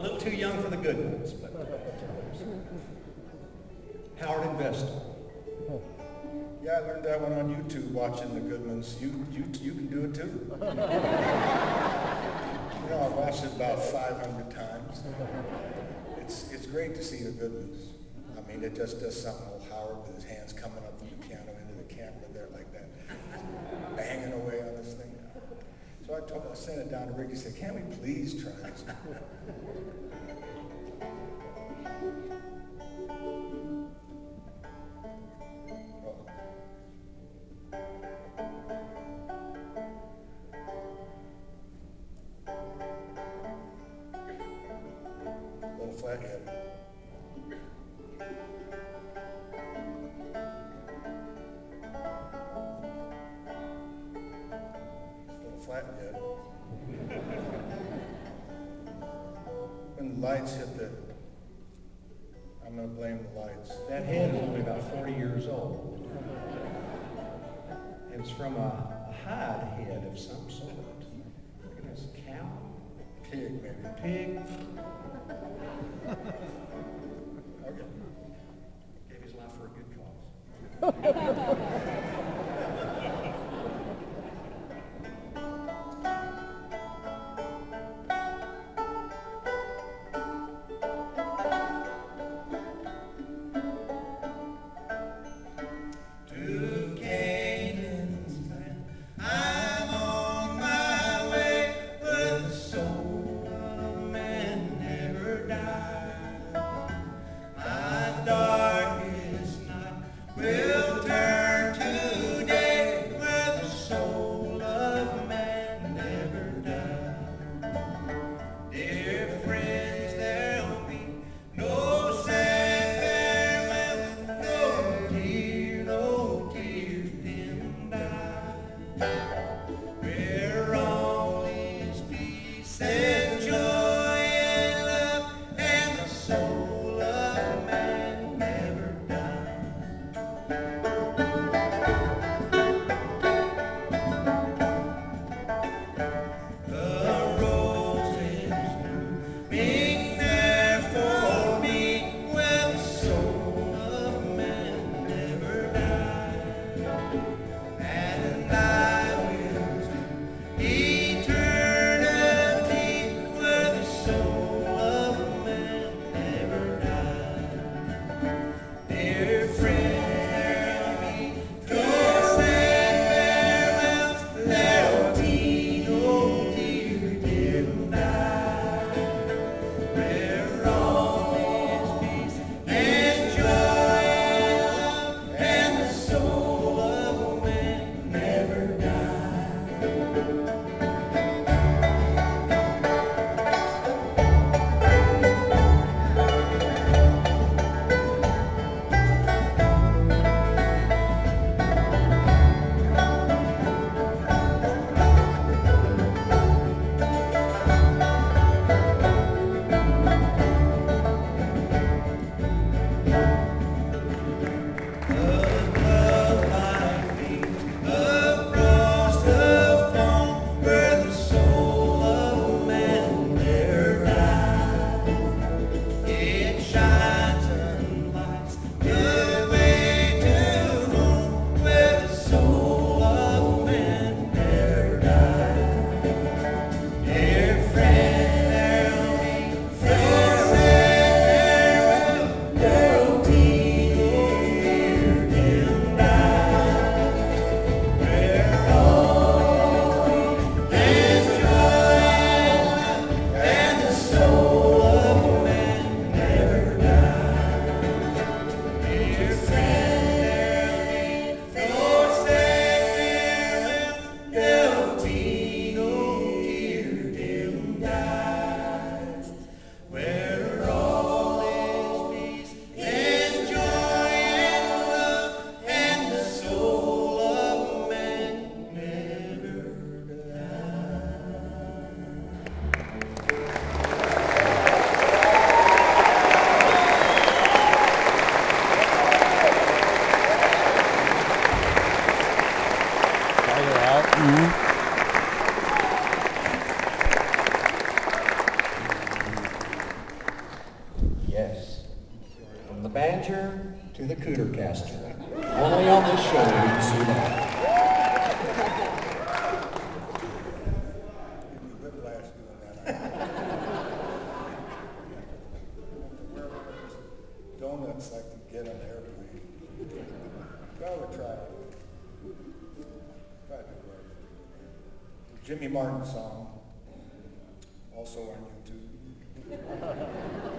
little too young for the good ones, but Howard and Vestal. Yeah, I learned that one on YouTube watching the Goodmans. You can do it too. You know, I've watched it about 500 times. It's great to see the Goodmans. I mean, it just does something. Old Howard with his hands coming up from the piano into the camera there like that, banging away on this thing. So I sent it down to Ricky. Said, "Can't we please try this?" Little flathead. Little flathead. When the lights hit I'm going to blame the lights. That head is only about 40 years old. It's from a hide head of some sort. Look at this cow. Pig, maybe. Pig. Okay. Gave his life for a good cause. Darkest night will turn to Yes. From the banjer to the cooter caster. Only on this show will you see that. Give me whiplash doing that. Where are those donuts I could get on the airplane? Gotta try it. Try to do right. Jimmy Martin song, also on YouTube.